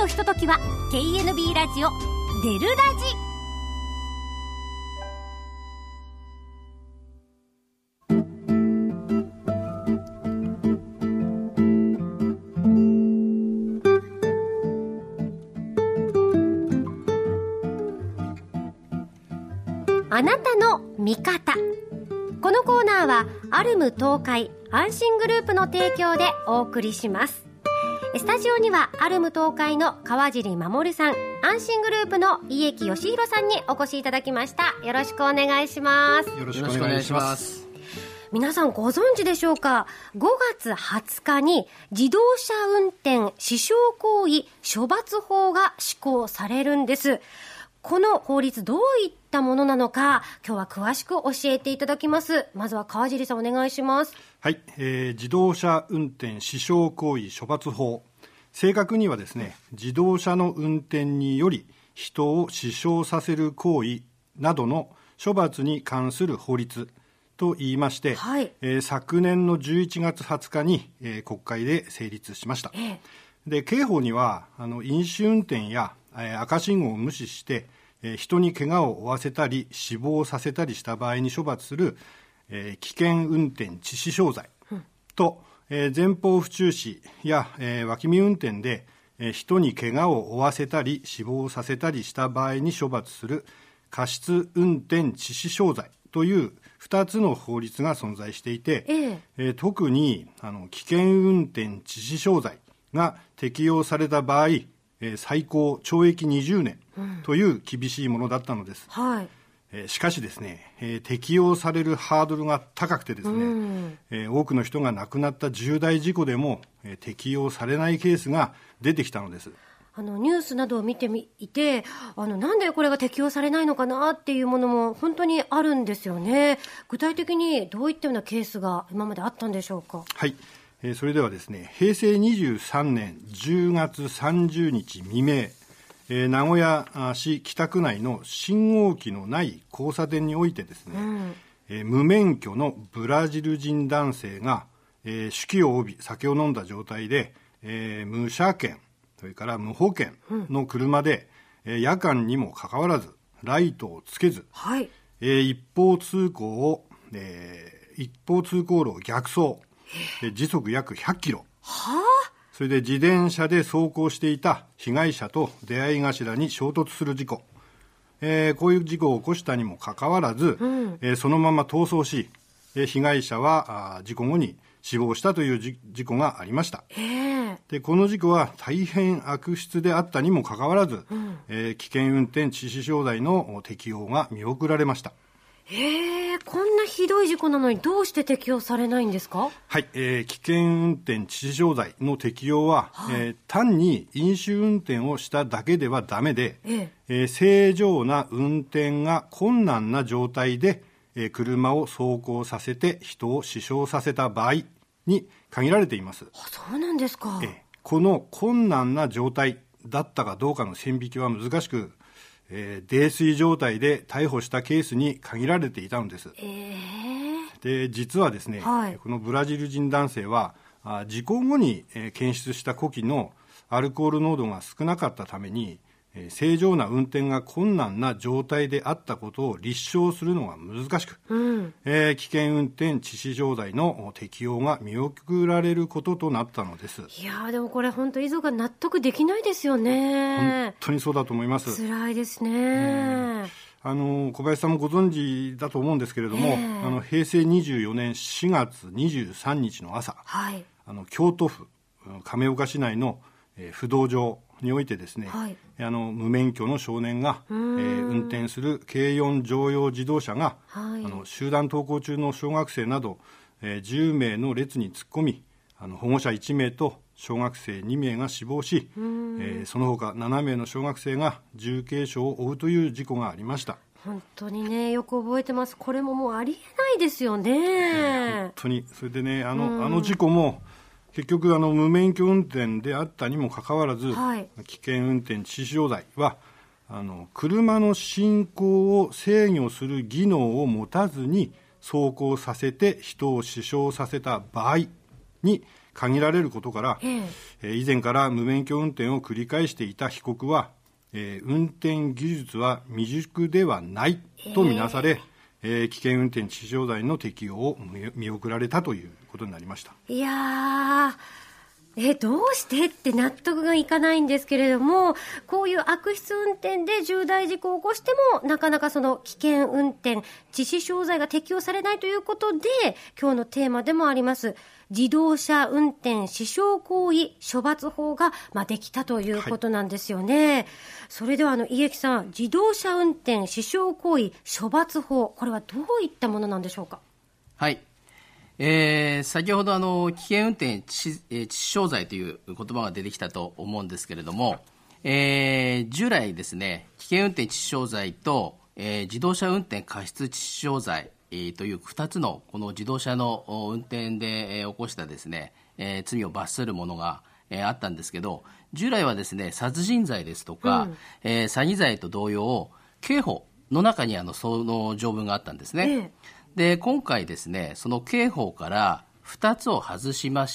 のひとときは KNB ラジオデルラジ。あなたの味方。このコーナーはアルム東海安心グループの提供でお送りします。スタジオにはアルム東海の川尻守さん、安心グループの家木義弘さんにお越しいただきました。よろしくお願いします。 よろしくお願いします。 皆さんご存知でしょうか。5月20日に自動車運転死傷行為処罰法が施行されるんです。この法律どういったものなのか、今日は詳しく教えていただきます。まずは川尻さんお願いします。 はい、自動車運転死傷行為処罰法、正確にはですね、自動車の運転により人を死傷させる行為などの処罰に関する法律と言いまして、はい、昨年の11月20日に、国会で成立しました。で、刑法には飲酒運転や赤信号を無視して人に怪我を負わせたり死亡させたりした場合に処罰する危険運転致死傷罪と、前方不注視や脇見運転で人に怪我を負わせたり死亡させたりした場合に処罰する過失運転致死傷罪という2つの法律が存在していて、特に危険運転致死傷罪が適用された場合、最高懲役20年という厳しいものだったのです。はい。しかしですね、適用されるハードルが高くてですね、多くの人が亡くなった重大事故でも、適用されないケースが出てきたのです。 ニュースなどを見ていて、なんでこれが適用されないのかなっていうものも本当にあるんですよね。具体的にどういったようなケースが今まであったんでしょうか。 はい。それではですね、平成23年10月30日未明、名古屋市北区内の信号機のない交差点においてですね、無免許のブラジル人男性が、酒気を帯び酒を飲んだ状態で、無車検それから無保険の車で、夜間にもかかわらずライトをつけず、はい、一方通行路を逆走、時速約100キロ、それで自転車で走行していた被害者と出会い頭に衝突する事故、こういう事故を起こしたにもかかわらず、そのまま逃走し、被害者は事故後に死亡したという事故がありました。で、この事故は大変悪質であったにもかかわらず、危険運転致死傷罪の適用が見送られました。 こんなひどい事故なのにどうして適用されないんですか。 はい、危険運転致死傷罪の適用は、単に飲酒運転をしただけではダメで、正常な運転が困難な状態で、車を走行させて人を死傷させた場合に限られています。 そうなんですか。 この困難な状態だったかどうかの線引きは難しく、泥酔状態で逮捕したケースに限られていたのです。で、実はですね、このブラジル人男性は事故後に検出した呼気のアルコール濃度が少なかったために、正常な運転が困難な状態であったことを立証するのが難しく、危険運転致死傷罪の適用が見送られることとなったのです。 いやでもこれ本当遺族が納得できないですよね。 本当にそうだと思います。 辛いですね。 小林さんもご存知だと思うんですけれども、平成24年4月23日の朝、京都府亀岡市内の不動場においてですね、無免許の少年が、運転する軽4乗用自動車が、集団登校中の小学生など、10名の列に突っ込み、保護者1名と小学生2名が死亡し、その他7名の小学生が重軽傷を負うという事故がありました。 本当にね、よく覚えてます。これももうありえないですよね。 本当に。それでね、あの事故も結局無免許運転であったにもかかわらず、危険運転致死傷罪は車の進行を制御する技能を持たずに走行させて人を死傷させた場合に限られることから、以前から無免許運転を繰り返していた被告は、運転技術は未熟ではないとみなされ、危険運転致死傷罪の適用を見送られたということになりました。 いやー、どうしてって納得がいかないんですけれども、こういう悪質運転で重大事故を起こしてもなかなかその危険運転致死傷罪が適用されないということで、今日のテーマでもあります自動車運転死傷行為処罰法が、できたということなんですよね。はい、それでは家木さん、自動車運転死傷行為処罰法、これはどういったものなんでしょうか。 はい、先ほど危険運転致死傷罪という言葉が出てきたと思うんですけれども、従来ですね、危険運転致死傷罪と、自動車運転過失致死傷罪という2つのこの自動車の運転で起こしたですね、罪を罰するものがあったんですけど、従来はですね、殺人罪ですとか、詐欺罪と同様刑法の中にその条文があったんですね。で、今回ですね、その刑法から2つを外しまして、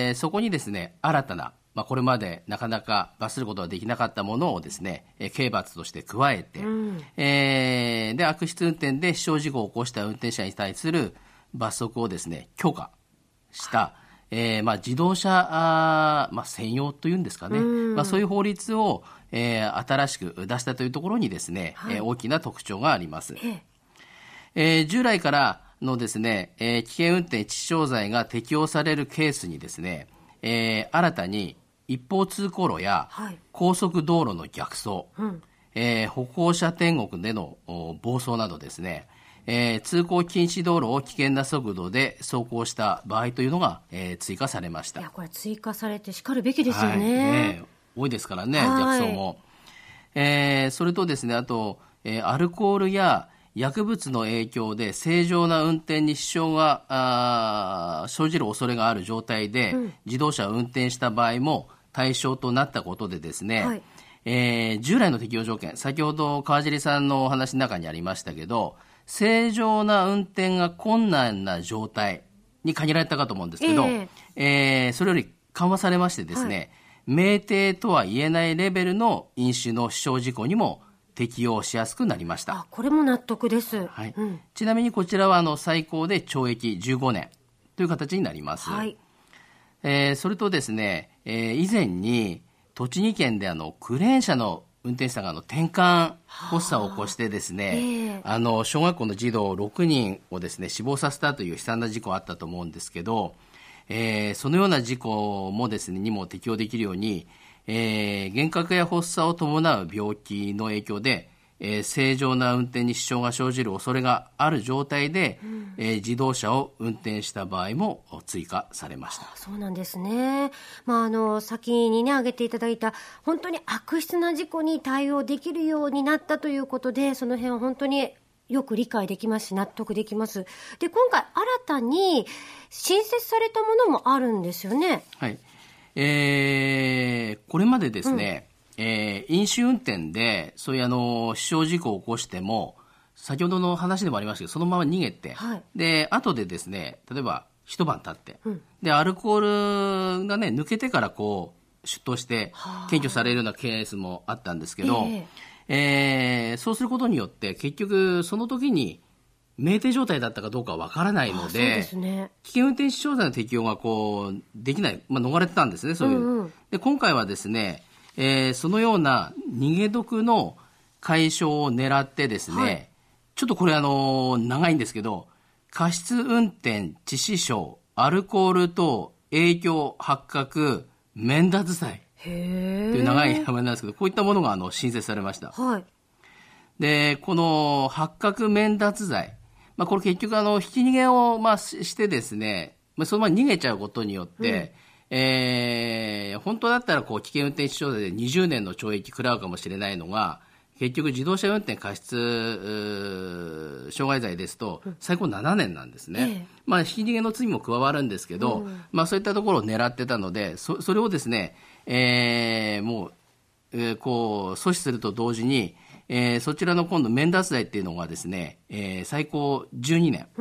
そこにですね、新たな、これまでなかなか罰することができなかったものをですね、刑罰として加えて、で、悪質運転で死傷事故を起こした運転者に対する罰則をですね、強化した、自動車専用というんですかね、そういう法律を、新しく出したというところにですね、大きな特徴があります。従来からのですね、危険運転致死傷罪が適用されるケースにですね、新たに一方通行路や高速道路の逆走、歩行者天国での暴走などですね、通行禁止道路を危険な速度で走行した場合というのが、追加されました。 いや、これ追加されてしかるべきですよね。 多いですからね、逆走も。それとですね、あと、アルコールや薬物の影響で正常な運転に支障が生じる恐れがある状態で、自動車を運転した場合も対象となったことでですね、従来の適用条件、先ほど川尻さんのお話の中にありましたけど、正常な運転が困難な状態に限られたかと思うんですけど、それより緩和されましてですね、酩酊とは言えないレベルの飲酒の死傷事故にも適用しやすくなりました。 これも納得です。 ちなみにこちらは最高で懲役15年という形になります。それとですね、以前に栃木県でクレーン車の運転手さんが転換発作を起こしてですね、小学校の児童6人をですね死亡させたという悲惨な事故があったと思うんですけど、そのような事故もですねにも適用できるように、幻覚や発作を伴う病気の影響で、正常な運転に支障が生じる恐れがある状態で、自動車を運転した場合も追加されました。 そうなんですね。先にね挙げていただいた本当に悪質な事故に対応できるようになったということで、その辺は本当によく理解できますし納得できます。で、今回新たに新設されたものもあるんですよね。 これまでですね、飲酒運転でそういう死傷事故を起こしても、先ほどの話でもありましたけど、そのまま逃げて、で後でですね、例えば一晩経って、でアルコールがね抜けてから出頭して検挙されるようなケースもあったんですけど、そうすることによって結局その時に酩酊状態だったかどうかわからないので、危険運転死傷罪の適用ができない、逃れてたんですね、そういう。で、今回はですね、そのような逃げ得の解消を狙ってですね、ちょっとこれ長いんですけど、過失運転致死傷アルコール等影響発覚免脱罪という長い名前なんですけど、こういったものが新設されました。で、この発覚免脱罪、これ結局ひき逃げをしてですね、そのまま逃げちゃうことによって、本当だったら危険運転致死傷罪で20年の懲役食らうかもしれないのが、結局自動車運転過失傷害罪ですと最高7年なんですね。ひき逃げの罪も加わるんですけど、そういったところを狙ってたので、それをですね、もう、阻止すると同時に、そちらの今度免脱罪っていうのがですね、最高12年、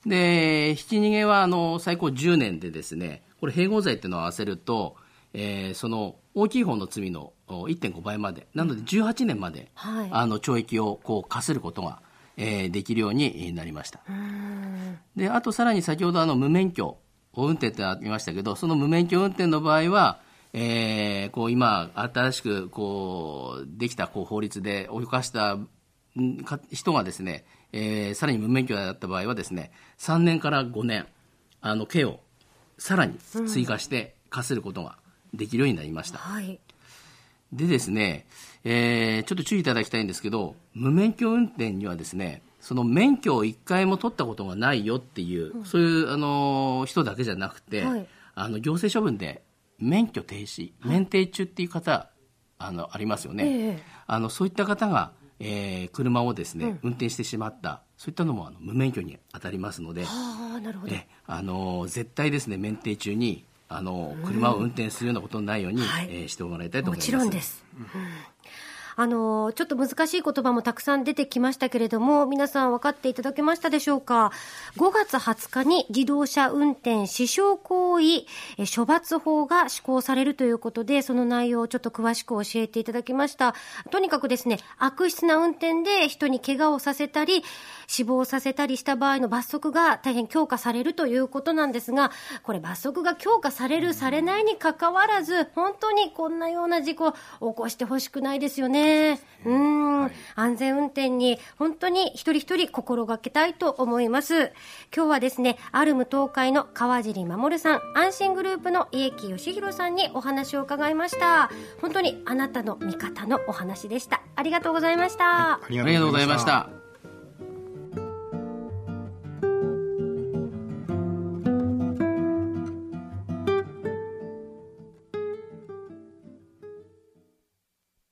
で、ひき逃げは最高10年でですね、これ併合罪っていうのを合わせると、その大きい方の罪の 1.5 倍まで、なので18年まで、はい、懲役を課することが、できるようになりました。で、あとさらに先ほど無免許運転ってありましたけど、その無免許運転の場合は、今新しくできた法律で犯した人がですね、さらに無免許だった場合はですね、3年から5年刑をさらに追加して課することができるようになりました。はい、でですね、ちょっと注意いただきたいんですけど、無免許運転にはですね、その免許を1回も取ったことがないよっていう、そういう人だけじゃなくて、はい、行政処分で免許停止、免停中っていう方、ありますよね。そういった方が、車をですね、運転してしまった、そういったのも無免許に当たりますので、 なるほど。 絶対ですね、免停中に車を運転するようなことのないように、してもらいたいと思います。 もちろんです。ちょっと難しい言葉もたくさん出てきましたけれども、皆さん分かっていただけましたでしょうか。5月20日に自動車運転死傷行為処罰法が施行されるということで、その内容をちょっと詳しく教えていただきました。とにかくですね、悪質な運転で人に怪我をさせたり死亡させたりした場合の罰則が大変強化されるということなんですが、これ罰則が強化されるされないにかかわらず、本当にこんなような事故を起こしてほしくないですよね。はい、安全運転に本当に一人一人心がけたいと思います。今日はですね、アルム東海の川尻守さん、安心グループの家木義弘さんにお話を伺いました。本当にあなたの味方のお話でした。ありがとうございました。 ありがとうございました。